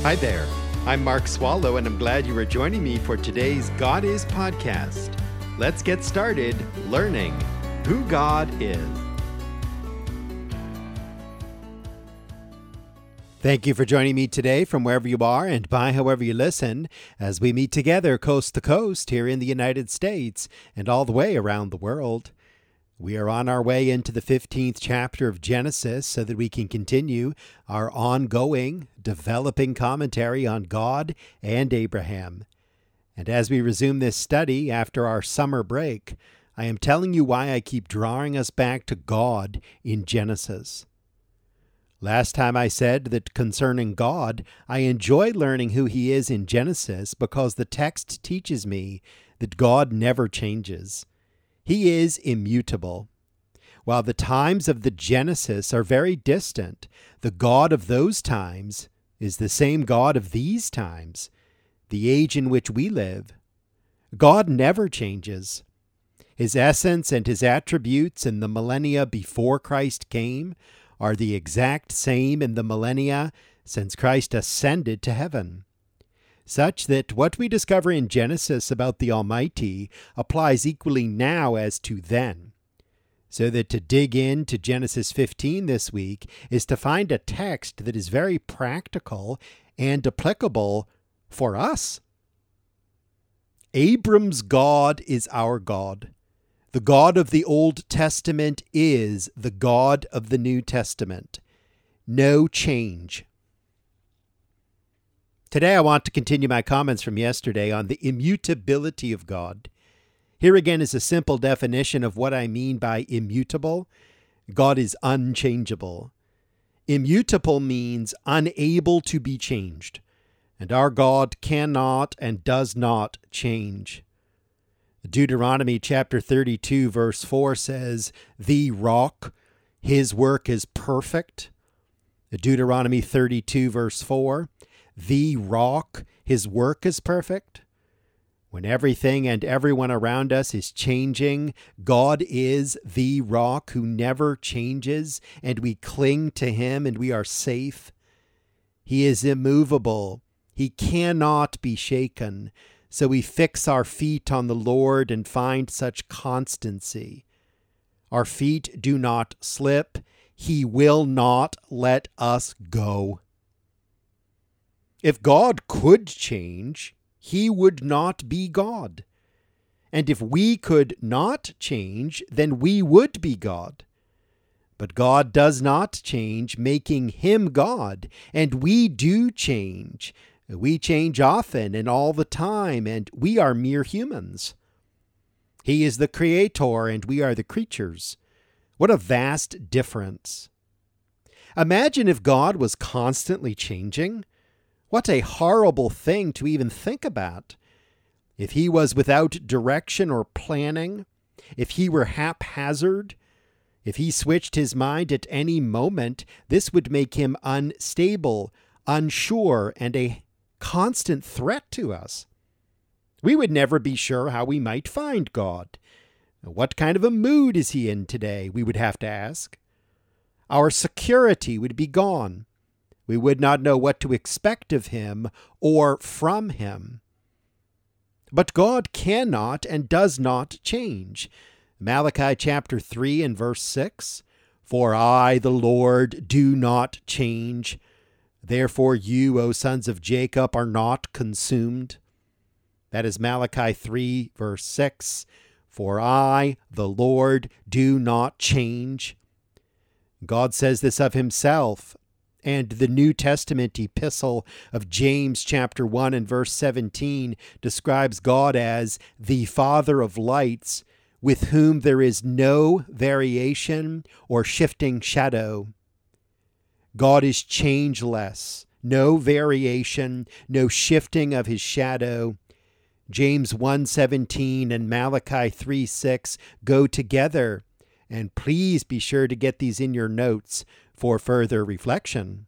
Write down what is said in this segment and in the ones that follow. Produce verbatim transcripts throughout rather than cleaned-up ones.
Hi there, I'm Mark Swallow, and I'm glad you are joining me for today's God Is podcast. Let's get started learning who God is. Thank you for joining me today from wherever you are and by however you listen as we meet together coast to coast here in the United States and all the way around the world. We are on our way into the fifteenth chapter of Genesis so that we can continue our ongoing, developing commentary on God and Abraham. And as we resume this study after our summer break, I am telling you why I keep drawing us back to God in Genesis. Last time I said that concerning God, I enjoy learning who He is in Genesis because the text teaches me that God never changes. He is immutable. While the times of the Genesis are very distant, the God of those times is the same God of these times, the age in which we live. God never changes. His essence and His attributes in the millennia before Christ came are the exact same in the millennia since Christ ascended to heaven, such that what we discover in Genesis about the Almighty applies equally now as to then. So that to dig into Genesis fifteen this week is to find a text that is very practical and applicable for us. Abram's God is our God. The God of the Old Testament is the God of the New Testament. No change. Today I want to continue my comments from yesterday on the immutability of God. Here again is a simple definition of what I mean by immutable. God is unchangeable. Immutable means unable to be changed, and our God cannot and does not change. Deuteronomy chapter thirty-two verse four says, "The rock, His work is perfect." Deuteronomy thirty-two verse four, "The rock, His work is perfect." When everything and everyone around us is changing, God is the rock who never changes, and we cling to Him and we are safe. He is immovable. He cannot be shaken. So we fix our feet on the Lord and find such constancy. Our feet do not slip. He will not let us go. If God could change, He would not be God. And if we could not change, then we would be God. But God does not change, making Him God, and we do change. We change often and all the time, and we are mere humans. He is the creator, and we are the creatures. What a vast difference. Imagine if God was constantly changing. What a horrible thing to even think about. If He was without direction or planning, if He were haphazard, if He switched His mind at any moment, this would make Him unstable, unsure, and a constant threat to us. We would never be sure how we might find God. What kind of a mood is He in today, we would have to ask. Our security would be gone. We would not know what to expect of Him or from Him. But God cannot and does not change. Malachi chapter three and verse six, "For I, the Lord, do not change. Therefore you, O sons of Jacob, are not consumed." That is Malachi three, verse six. "For I, the Lord, do not change." God says this of Himself. And the New Testament epistle of James chapter one and verse seventeen describes God as the Father of lights, with whom there is no variation or shifting shadow. God is changeless, no variation, no shifting of His shadow. James one seventeen and Malachi three six go together, and please be sure to get these in your notes for further reflection.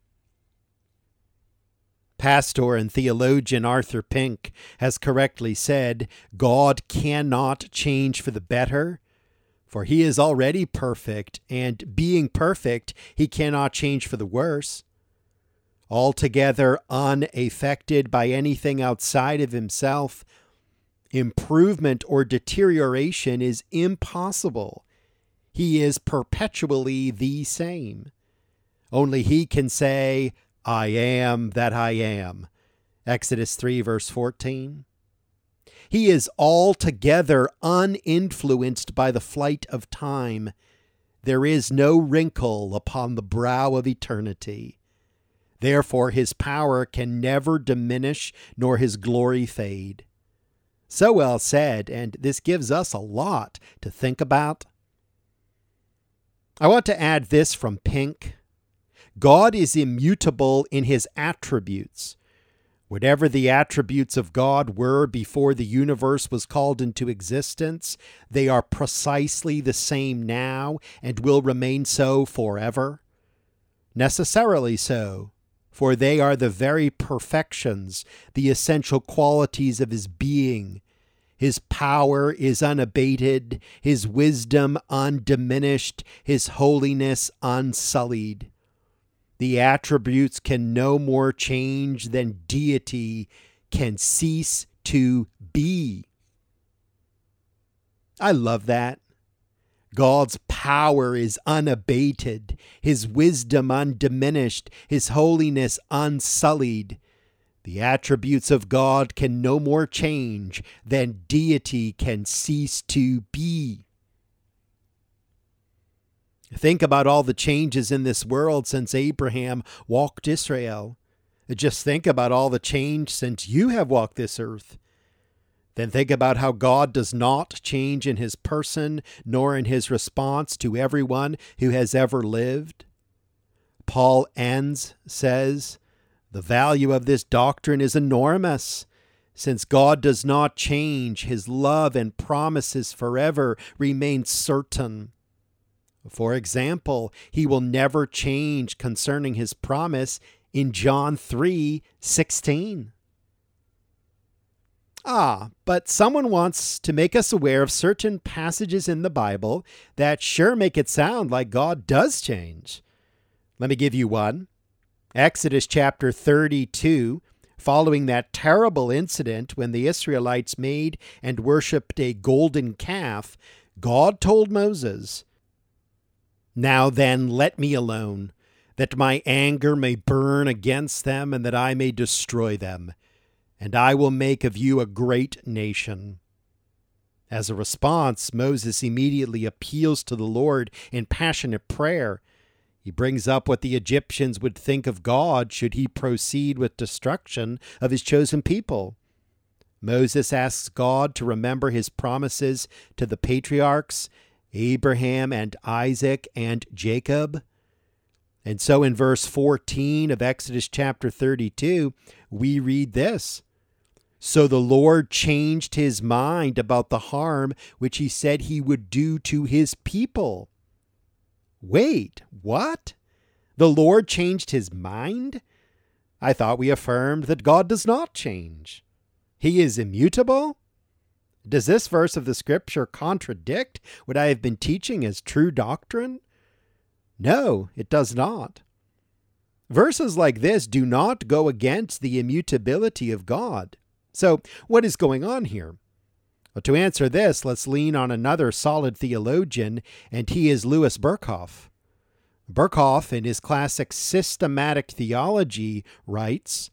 Pastor and theologian Arthur Pink has correctly said, God cannot change for the better, for He is already perfect, and being perfect, He cannot change for the worse. altogether unaffected by anything outside of himself, improvement or deterioration is impossible. He is perpetually the same. Only he can say, I am that I am. Exodus three, verse fourteen. He is altogether uninfluenced by the flight of time. There is no wrinkle upon the brow of eternity. Therefore, his power can never diminish, nor his glory fade. So well said, and this gives us a lot to think about. I want to add this from Pink. God is immutable in his attributes. Whatever the attributes of God were before the universe was called into existence, they are precisely the same now and will remain so forever. Necessarily so, for they are the very perfections, the essential qualities of his being. His power is unabated, his wisdom undiminished, his holiness unsullied. The attributes can no more change than deity can cease to be. I love that. God's power is unabated, his wisdom undiminished, his holiness unsullied. The attributes of God can no more change than deity can cease to be. Think about all the changes in this world since Abraham walked Israel. Just think about all the change since you have walked this earth. Then think about how God does not change in his person nor in his response to everyone who has ever lived. Paul Enns says, the value of this doctrine is enormous. Since God does not change, his love and promises forever remain certain. For example, he will never change concerning his promise in John three sixteen. Ah, but someone wants to make us aware of certain passages in the Bible that sure make it sound like God does change. Let me give you one. Exodus chapter thirty-two, following that terrible incident when the Israelites made and worshipped a golden calf, God told Moses, Now then, let me alone, that my anger may burn against them, and that I may destroy them. And I will make of you a great nation. As a response, Moses immediately appeals to the Lord in passionate prayer. He brings up what the Egyptians would think of God should he proceed with destruction of his chosen people. Moses asks God to remember his promises to the patriarchs, Abraham and Isaac and Jacob. And so in verse fourteen of Exodus chapter thirty-two, we read this. So the Lord changed his mind about the harm which he said he would do to his people. Wait, what? The Lord changed his mind? I thought we affirmed that God does not change. He is immutable? Does this verse of the scripture contradict what I have been teaching as true doctrine? No, it does not. Verses like this do not go against the immutability of God. So, what is going on here? Well, to answer this, let's lean on another solid theologian, and he is Louis Berkhof. Berkhof, in his classic Systematic Theology, writes,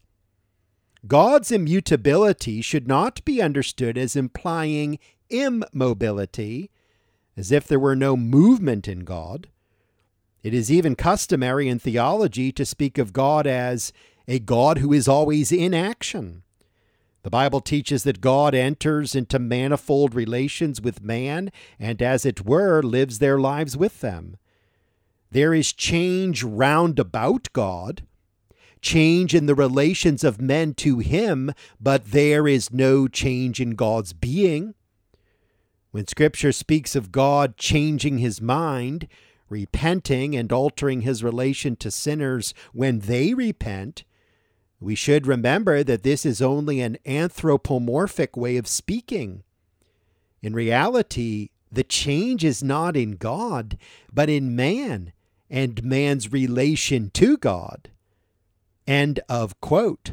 God's immutability should not be understood as implying immobility, as if there were no movement in God. It is even customary in theology to speak of God as a God who is always in action. The Bible teaches that God enters into manifold relations with man and, as it were, lives their lives with them. There is change round about God, change in the relations of men to him, but there is no change in God's being. When Scripture speaks of God changing his mind, repenting and altering his relation to sinners when they repent, we should remember that this is only an anthropomorphic way of speaking. In reality, the change is not in God, but in man and man's relation to God. End of quote.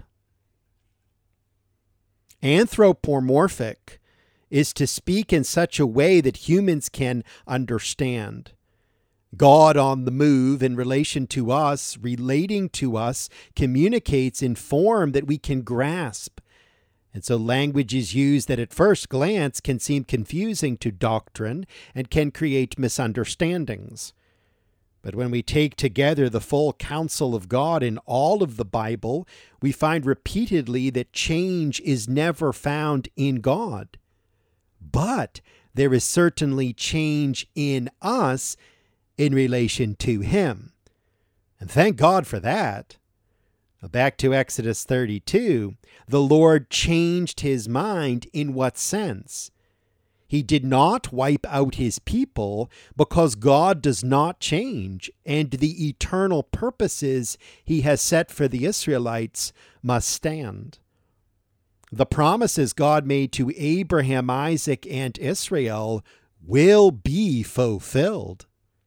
Anthropomorphic is to speak in such a way that humans can understand. God on the move in relation to us, relating to us, communicates in form that we can grasp. And so language is used that at first glance can seem confusing to doctrine and can create misunderstandings. But when we take together the full counsel of God in all of the Bible, we find repeatedly that change is never found in God. But there is certainly change in us in relation to Him. And thank God for that. Back to Exodus thirty-two, the Lord changed His mind in what sense? He did not wipe out His people because God does not change, and the eternal purposes He has set for the Israelites must stand. The promises God made to Abraham, Isaac, and Israel will be fulfilled.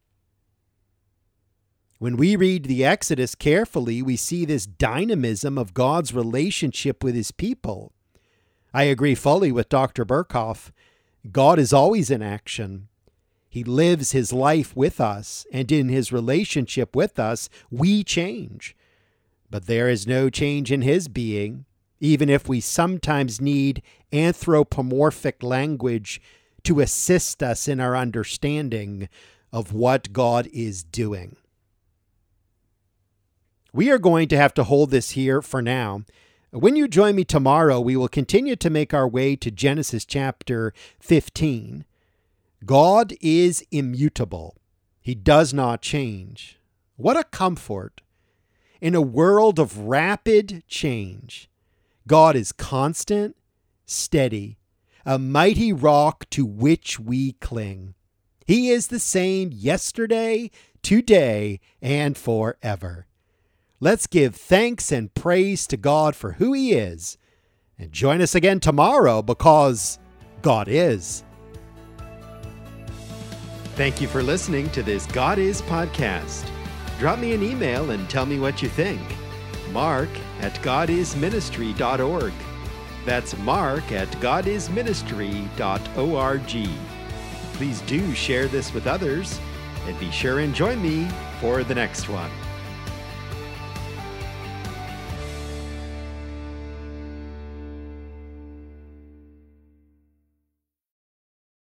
When we read the Exodus carefully, we see this dynamism of God's relationship with His people. I agree fully with Doctor Berkhoff. God is always in action. He lives His life with us, and in His relationship with us, we change. But there is no change in His being, even if we sometimes need anthropomorphic language to assist us in our understanding of what God is doing. We are going to have to hold this here for now. When you join me tomorrow, we will continue to make our way to Genesis chapter fifteen. God is immutable. He does not change. What a comfort. In a world of rapid change, God is constant, steady, a mighty rock to which we cling. He is the same yesterday, today, and forever. Let's give thanks and praise to God for who He is. And join us again tomorrow because God is. Thank you for listening to this God Is podcast. Drop me an email and tell me what you think. Mark at god is ministry dot org. That's Mark at god is ministry dot org. Please do share this with others and be sure and join me for the next one.